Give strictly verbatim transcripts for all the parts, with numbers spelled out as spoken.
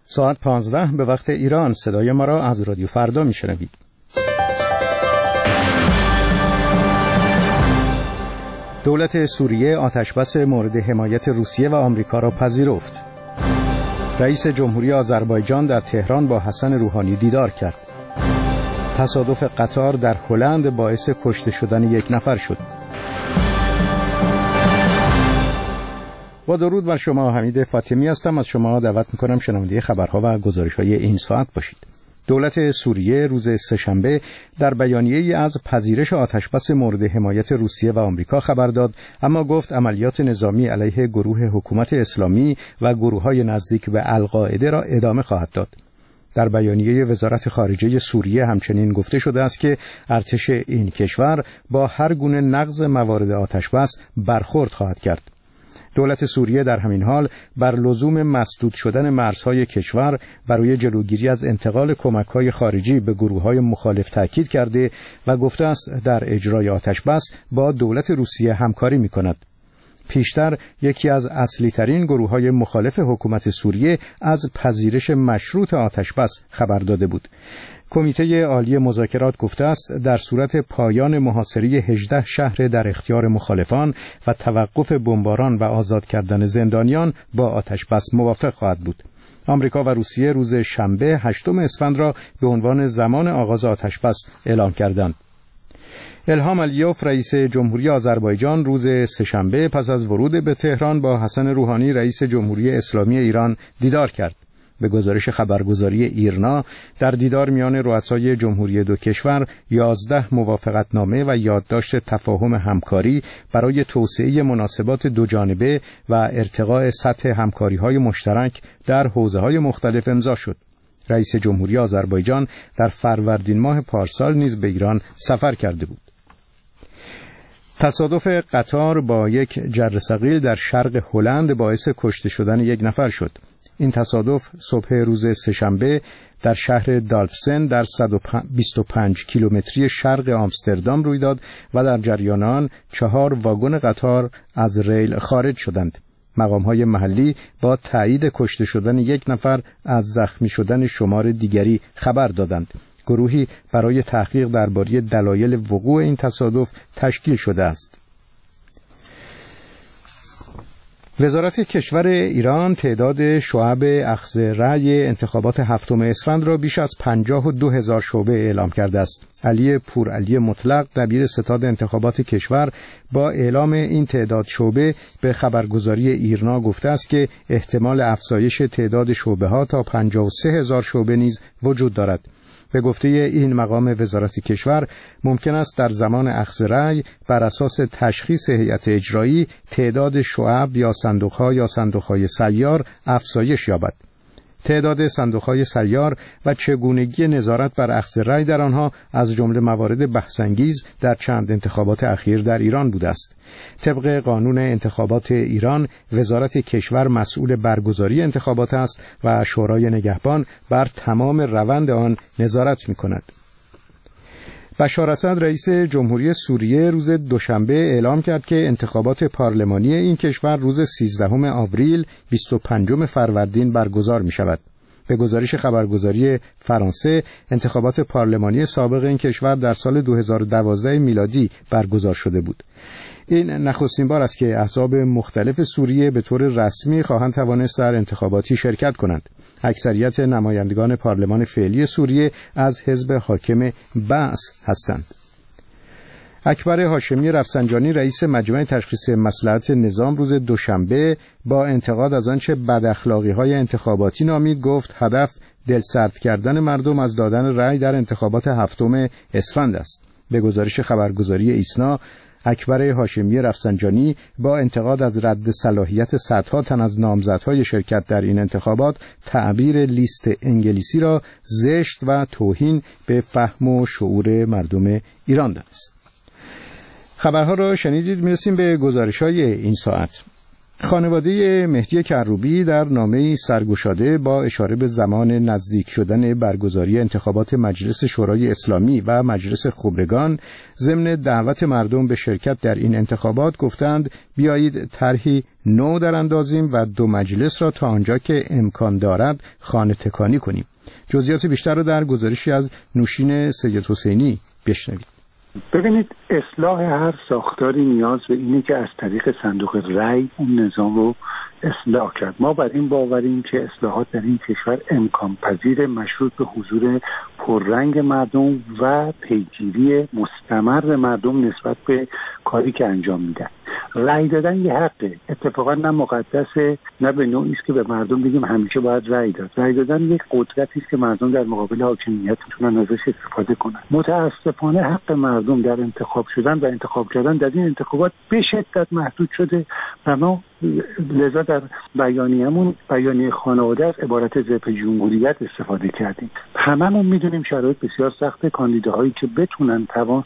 ساعت پانزده به وقت ایران. صدای ما را از رادیو فردا میشنوید. دولت سوریه آتشبس مورد حمایت روسیه و آمریکا را پذیرفت. رئیس جمهوری آذربایجان در تهران با حسن روحانی دیدار کرد. تصادف قطار در هلند باعث کشته شدن یک نفر شد. با درود بر شما، حمید فاطمی هستم. از شما دعوت میکنم شنونده خبرها و گزارش‌های این ساعت باشید. دولت سوریه روز سه‌شنبه در بیانیه‌ای از پذیرش آتشبس مورد حمایت روسیه و آمریکا خبر داد، اما گفت عملیات نظامی علیه گروه حکومت اسلامی و گروه‌های نزدیک به القاعده را ادامه خواهد داد. در بیانیه وزارت خارجه سوریه همچنین گفته شده است که ارتش این کشور با هر گونه نقض موارد آتشبس برخورد خواهد کرد. دولت سوریه در همین حال بر لزوم مسدود شدن مرزهای کشور برای جلوگیری از انتقال کمک‌های خارجی به گروه‌های مخالف تاکید کرده و گفته است در اجرای آتشبس با دولت روسیه همکاری می‌کند. پیشتر یکی از اصلی ترین گروه‌های مخالف حکومت سوریه از پذیرش مشروط آتشبس خبر داده بود. کمیته عالی مذاکرات گفته است در صورت پایان محاصره هجده شهر در اختیار مخالفان و توقف بمباران و آزاد کردن زندانیان با آتشبس موافق خواهد بود. آمریکا و روسیه روز شنبه هشتم اسفند را به عنوان زمان آغاز آتشبس اعلام کردند. الهام علیوف رئیس جمهوری آذربایجان روز سه‌شنبه پس از ورود به تهران با حسن روحانی رئیس جمهوری اسلامی ایران دیدار کرد. به گزارش خبرگزاری ایرنا در دیدار میان رؤسای جمهوری دو کشور یازده موافقتنامه و یادداشت تفاهم همکاری برای توسعه مناسبات دوجانبه و ارتقاء سطح همکاری‌های مشترک در حوزه‌های مختلف امضا شد. رئیس جمهوری آذربایجان در فروردین ماه پارسال نیز به ایران سفر کرده بود. تصادف قطار با یک جرثقیل در شرق هلند باعث کشته شدن یک نفر شد. این تصادف صبح روز سه‌شنبه در شهر دالفسن در صد و بیست و پنج کیلومتری شرق آمستردام روی داد و در جریان آن چهار واگن قطار از ریل خارج شدند. مقام‌های محلی با تایید کشته شدن یک نفر از زخمی شدن شمار دیگری خبر دادند. گروهی برای تحقیق درباره دلایل وقوع این تصادف تشکیل شده است. وزارت کشور ایران تعداد شعب اخذ رأی انتخابات هفتم اسفند را بیش از پنجاه و دو هزار شعبه اعلام کرده است. علی پورعلی مطلق دبیر ستاد انتخابات کشور با اعلام این تعداد شعبه به خبرگزاری ایرنا گفته است که احتمال افزایش تعداد شعبه ها تا پنجاه و سه هزار شعبه نیز وجود دارد. به گفته این مقام وزارت کشور ممکن است در زمان اخذ رأی بر اساس تشخیص هیئت اجرایی تعداد شعب یا صندوق‌ها یا صندوق‌های سیار افزایش یابد. تعداد صندوق‌های سیار و چگونگی نظارت بر اخذ رأی در آنها از جمله موارد بحث‌انگیز در چند انتخابات اخیر در ایران بوده است. طبق قانون انتخابات ایران، وزارت کشور مسئول برگزاری انتخابات است و شورای نگهبان بر تمام روند آن نظارت می‌کند. بشار اسد رئیس جمهوری سوریه روز دوشنبه اعلام کرد که انتخابات پارلمانی این کشور روز سیزدهم آوریل بیست و پنجم فروردین برگزار می شود. به گزارش خبرگزاری فرانسه، انتخابات پارلمانی سابق این کشور در سال دو هزار و دوازده میلادی برگزار شده بود. این نخستین بار است که احزاب مختلف سوریه به طور رسمی خواهند توانست در انتخاباتی شرکت کنند. اکثریت نمایندگان پارلمان فعلی سوریه از حزب حاکم بعث هستند. اکبر هاشمی رفسنجانی رئیس مجمع تشخیص مصلحت نظام روز دوشنبه با انتقاد از آنچه بداخلاقی‌های انتخاباتی نامید گفت هدف دلسرد کردن مردم از دادن رأی در انتخابات هفتم اسفند است. به گزارش خبرگزاری ایسنا، اکبر هاشمی رفسنجانی با انتقاد از رد صلاحیت صدها تن از نامزدهای شرکت در این انتخابات تعبیر لیست انگلیسی را زشت و توهین به فهم و شعور مردم ایران دانست. خبرها را شنیدید. میرسیم به گزارش‌های این ساعت. خانواده مهدی کروبی در نامه‌ای سرگشاده با اشاره به زمان نزدیک شدن برگزاری انتخابات مجلس شورای اسلامی و مجلس خبرگان ضمن دعوت مردم به شرکت در این انتخابات گفتند بیایید طرحی نو در اندازیم و دو مجلس را تا آنجا که امکان دارد خانه تکانی کنیم. جزئیات بیشتر را در گزارشی از نوشین سید حسینی بشنوید. ببینید، اصلاح هر ساختاری نیاز به اینه که از طریق صندوق رأی اون نظام رو اصلاح کرد. ما بر این باوریم که اصلاحات در این کشور امکان پذیر، مشروط به حضور پررنگ مردم و پیگیری مستمر مردم نسبت به کاری که انجام میدن. رأی دادن یه حقه، اتفاقا نه مقدسه نه به نوعی است که به مردم بگیم همیشه باید رأی داد. رأی دادن یک قدرتی است که مردم در مقابل حاکمیت میتونن ازش استفاده کنن. متاسفانه حق مردم در انتخاب شدن و انتخاب کردن در این انتخابات به شدت محدود شده و ما لذا در بیانیه‌مون، بیانیه خانواده، از عبارت ضد جمهوریت استفاده کردیم. هممون میدونیم شرایط بسیار سخت، کاندیداهایی که بتونن توان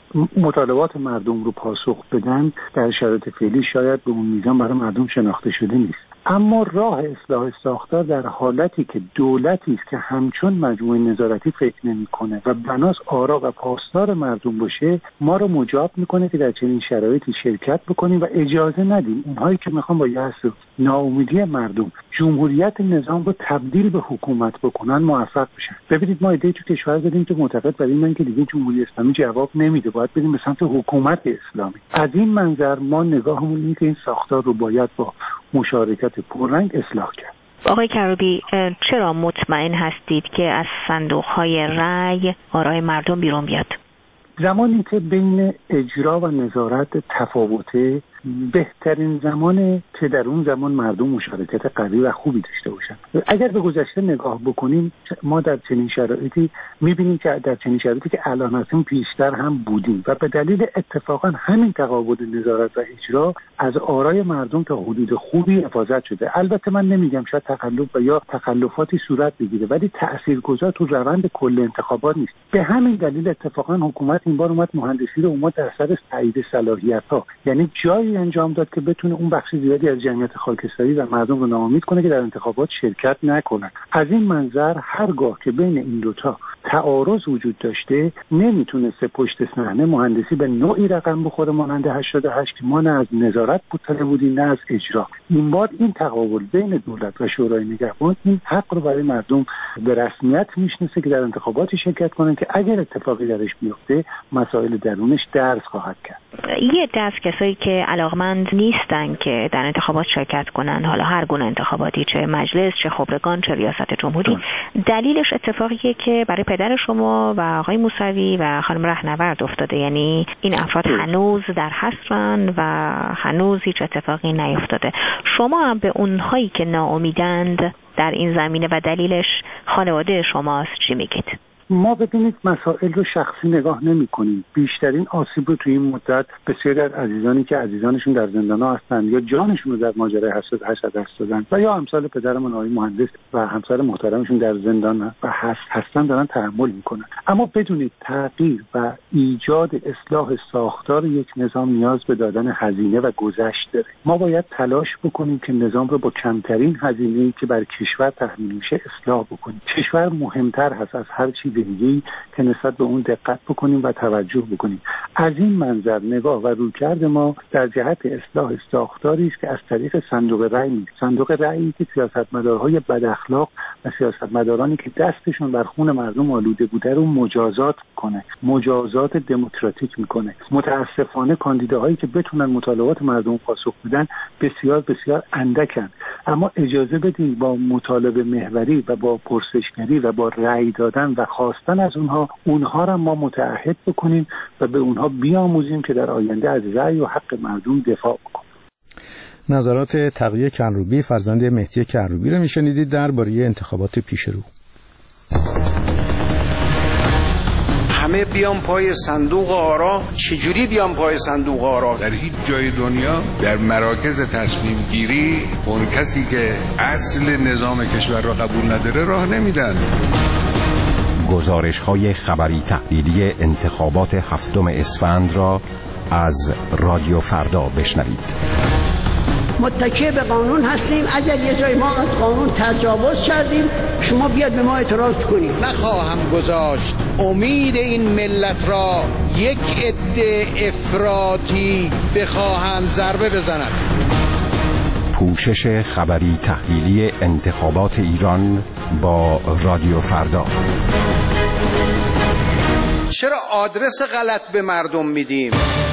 مطالبات مردم رو پاسخ بدن در شرایط فعلی شاید به اون میزان برای مردم شناخته شده نیست. اما راه اصلاح ساختار در حالتی که دولتی است که همچون مجموعه نظارتی فکر نمی‌کنه و بناس آرا و پاسدار مردم باشه، ما رو مجاب میکنه که در چنین شرایطی شرکت بکنیم و اجازه ندیم اونهایی که میخوان با یأس و ناامیدی مردم جمهوریت نظام رو تبدیل به حکومت بکنن موفق بشن. ببینید، ما ایده تو کشور داریم که معتقد بر اینن که دیگه جمهوری اسلامی جواب نمیده، باید بریم به سمت حکومت اسلامی. از این منظر ما نگاهمون اینه که این ساختار رو باید با مشارکت پررنگ اصلاح کرد. آقای کروبی، چرا مطمئن هستید که از صندوق‌های رأی آرای مردم بیرون بیاد؟ زمانی که بین اجرا و نظارت تفاوته، بهترین زمانه که در اون زمان مردم مشارکت قوی و خوبی داشته باشن. اگر به گذشته نگاه بکنیم، ما در چنین شرایطی می‌بینیم که در چنین شرایطی که الان هستیم پیشتر هم بودیم و به دلیل اتفاقا همین تقابل نظارت و اجرا از آرای مردم تا حدود خوبی حفاظت شده. البته من نمیگم شاید تخلف و یا تخلفاتی صورت بگیره، ولی تاثیرگذار تو روند کل انتخابات نیست. به همین دلیل اتفاقا حکومت این بار اومد مهندسی رو اومد در سر تایید صلاحیت‌ها، یعنی جایی انجام داد که بتونه اون بخش زیادی از جمعیت خاکستری و مردم رو ناامید کنه که در انتخابات شرکت نکنن. از این منظر هرگاه که بین این دوتا تعارض وجود داشته، نمیتونسته پشت صحنه مهندسی به نوعی رقم بخوره مانند هشتاد و هشت که ما نه از نظارت مطلع بودیم نه از اجرا. این بار این تقابل بین دولت و شورای نگهبان این حق رو برای مردم به رسمیت میشناسه که در انتخاباتی شرکت کنن که اگر اتفاقی درش بیفته مسائل درونش درس خواهد کرد. یه دست کسایی که علاقمند نیستن که در انتخابات شرکت کنن، حالا هر گونه انتخاباتی، چه مجلس، چه خبرگان، چه ریاست جمهوری، دلیلش اتفاقیه که برای پدر شما و آقای موسوی و خانم رهنورد افتاده. یعنی این افراد هنوز در حصرن و هنوز هیچ اتفاقی نیفتاده. شما هم به اونهایی که ناامیدند در این زمینه و دلیلش خانواده شماست چی میگید؟ ما ببینید مسائل رو شخصی نگاه نمی کنیم. بیشترین آسیب رو توی این مدت بسیاری از عزیزانی که عزیزانشون در زندان‌ها هستند یا جانشون رو در ماجرای هشتاد و هشت دست دادن و یا امثال پدرمون آقای مهندس و همسر محترمشون در زندان و هست هستن دارن تحمل میکنن. اما بدونید تغییر و ایجاد اصلاح ساختار یک نظام نیاز به دادن هزینه و گذشت داره. ما باید تلاش بکنیم که نظام رو با کمترین هزینه‌ای که بر کشور تحمیل میشه اصلاح بکنیم. کشور مهمتر هست از هر چیز دیگه‌ای که نسبت به اون دقت بکنیم و توجه بکنیم. از این منظر نگاه و رویکرد ما در جهت اصلاح ساختاری است که از طریق صندوق رأی نیست. صندوق رأیی که سیاستمدارهای بد اخلاق و سیاستمدارانی که دستشون بر خون مردم آلوده بوده رو مجازات کنه، مجازات دموکراتیک میکنه. متاسفانه کاندیداهایی که بتونن مطالبات مردم پاسخ بدن بسیار بسیار اندکن. اما اجازه بدین با مطالبه محوری و با پرسشگری و با رأی دادن و خواستن از اونها اونها را ما متعهد بکنیم و به اونها بیاموزیم که در آینده از رأی و حق مردم دفاع بکنیم. نظرات تقی کروبی، فرزند مهدی کروبی رو میشنیدید درباره انتخابات پیش رو. همه بیان پای صندوق آرا. چجوری بیان پای صندوق آرا؟ در هیچ جای دنیا در مراکز تصمیم گیری اون کسی که اصل نظام کشور را قبول نداره راه نمیدن. گزارش های خبری تحلیلی انتخابات هفتم اسفند را از رادیو فردا بشنوید. متکی به قانون هستیم. اگر یه جای ما از قانون تجاوز کردیم شما بیاد به ما اعتراض کنید. نخواهم گذاشت امید این ملت را یک عده افراطی بخواهند ضربه بزنند. پوشش خبری تحلیلی انتخابات ایران با رادیو فردا. چرا آدرس غلط به مردم میدیم؟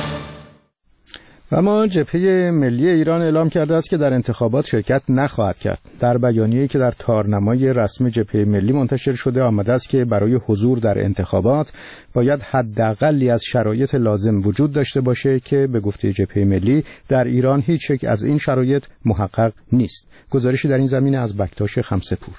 اما جبهه ملی ایران اعلام کرده است که در انتخابات شرکت نخواهد کرد. در بیانیه‌ای که در تارنمای رسمی جبهه ملی منتشر شده آمده است که برای حضور در انتخابات باید حداقلی از شرایط لازم وجود داشته باشه که به گفته جبهه ملی در ایران هیچ یک از این شرایط محقق نیست. گزارشی در این زمینه از بکتاش خمسه‌پور.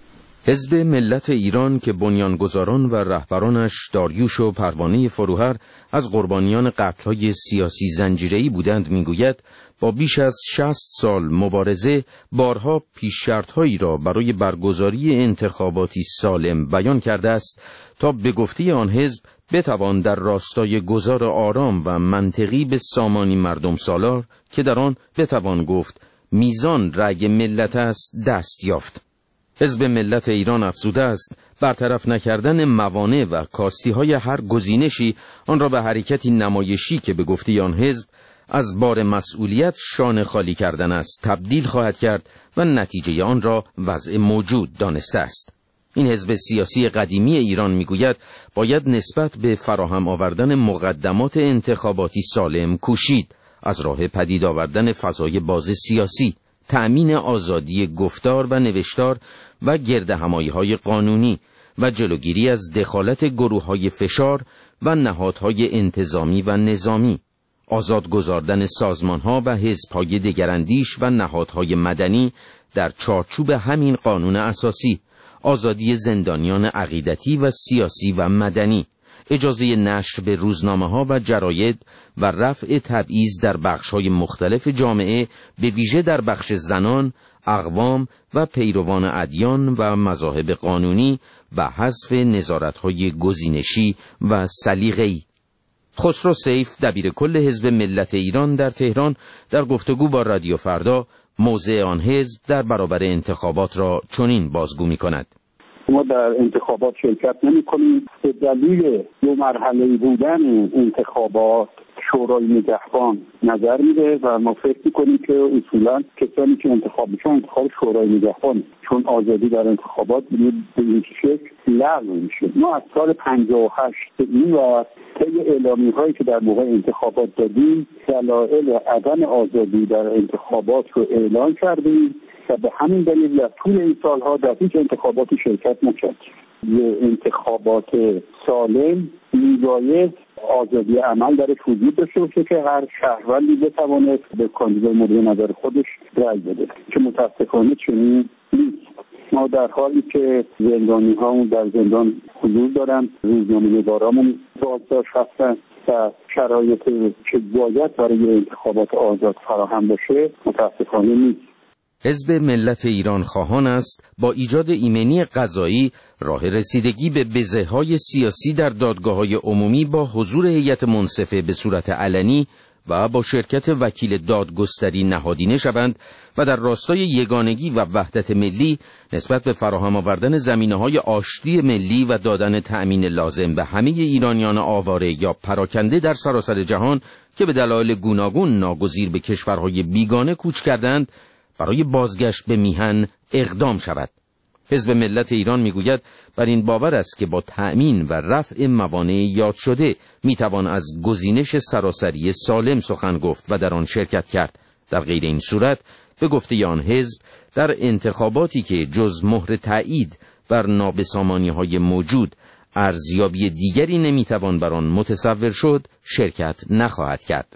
حزب ملت ایران که بنیانگذاران و رهبرانش داریوش و پروانه فروهر از قربانیان قتل‌های سیاسی زنجیره‌ای بودند میگوید با بیش از شصت سال مبارزه بارها پیش شرط‌هایی را برای برگزاری انتخاباتی سالم بیان کرده است تا به گفته آن حزب بتوان در راستای گذار آرام و منطقی به سامانی مردم سالار که در آن بتوان گفت میزان رأی ملت است دست یافت. حزب ملت ایران افزوده است برطرف نکردن موانع و کاستی‌های هر گزینشی آن را به حرکتی نمایشی که به گفته آن حزب از بار مسئولیت شانه خالی کردن است تبدیل خواهد کرد و نتیجه آن را وضع موجود دانسته است. این حزب سیاسی قدیمی ایران میگوید باید نسبت به فراهم آوردن مقدمات انتخاباتی سالم کوشید، از راه پدید آوردن فضای باز سیاسی، تأمین آزادی گفتار و نوشتار و گردهمایی‌های قانونی و جلوگیری از دخالت گروه‌های فشار و نهادهای انتظامی و نظامی، آزاد گذاردن سازمان‌ها و حزب‌های دگراندیش و نهادهای مدنی در چارچوب همین قانون اساسی، آزادی زندانیان عقیدتی و سیاسی و مدنی، اجازه نشر به روزنامه‌ها و جراید و رفع تبعیض در بخش‌های مختلف جامعه به ویژه در بخش زنان، اقوام و پیروان ادیان و مذاهب قانونی و حذف نظارت‌های گزینشی و سلیقه‌ای. خسرو سیف دبیر کل حزب ملت ایران در تهران در گفتگو با رادیو فردا موضع آن حزب در برابر انتخابات را چنین بازگو می‌کند. ما در انتخابات شرکت نمی‌کنیم به دلیل دو مرحله بودن انتخابات. شورای نگهبان نظر میده و ما فکر می‌کنیم که اصولاً کسانی که انتخاب میشن انتخاب شورای نگهبان، چون آزادی در انتخابات به این شکل لغو میشه. ما از سال پنجاه و هشت به این وقت طی اعلامیه‌هایی که در موقع انتخابات دادیم دلایل عدم آزادی در انتخابات رو اعلان کردیم و به همین دلیل در طول این سالها در هیچ انتخاباتی شرکت نکردیم. یه انتخابات سالم میباید آزادی عمل درش وجود داشته باشه که هر شهروندی بتواند به کاندیدای مورد نظر خودش رأی بده که متاسفانه چنین نیست. ما در حالی که زندانی ها در زندان حضور دارن، روزنامه‌نگارامون بازداشت هستن و شرایط که باید برای انتخابات آزاد فراهم باشه متاسفانه نیست. حزب ملت ایران خواهان است با ایجاد ایمنی قضایی راه رسیدگی به بزه‌های سیاسی در دادگاه‌های عمومی با حضور هیئت منصفه به صورت علنی و با شرکت وکیل دادگستری نهادینه شوند و در راستای یگانگی و وحدت ملی نسبت به فراهم آوردن زمینه‌های آشتی ملی و دادن تأمین لازم به همه ایرانیان آواره یا پراکنده در سراسر جهان که به دلایل گوناگون ناگزیر به کشورهای بیگانه کوچ کردند برای بازگشت به میهن اقدام شود. حزب ملت ایران میگوید بر این باور است که با تأمین و رفع موانع یاد شده میتوان از گزینش سراسری سالم سخن گفت و در آن شرکت کرد. در غیر این صورت به گفته آن حزب در انتخاباتی که جز مهر تایید بر نابسامانی‌های موجود ارزیابی دیگری نمیتوان بر آن متصور شد شرکت نخواهد کرد.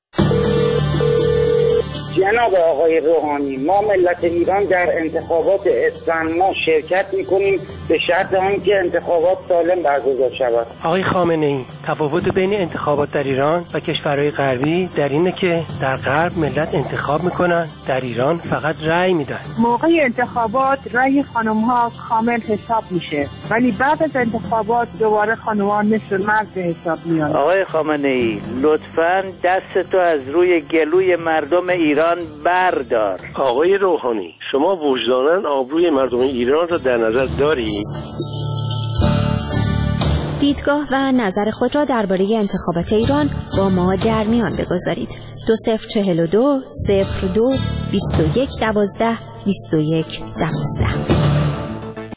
جناب آقای روحانی، ما ملت ایران در انتخابات اسفند ما شرکت میکنیم به شرط آنکه انتخابات سالم برگزار شود. آقای خامنه‌ای، تفاوت بین انتخابات در ایران و کشورهای غربی در اینه که در غرب ملت انتخاب میکنن، در ایران فقط رأی میدن. موقع انتخابات رأی خانم‌ها کامل حساب میشه، ولی بعد از انتخابات دوباره خانم‌ها مثل مرد به حساب میان. آقای خامنه‌ای، لطفاً دستتو از روی گلوی مردم ایران بردار. آقای روحانی، شما وجداناً آبروی مردم ایران را در نظر دارید؟ دیدگاه و نظر خود را درباره انتخابات ایران با ما در میان بگذارید. دو صفر چهل و دو صفر دو بیست و یک دوازده بیست و یک دوازده.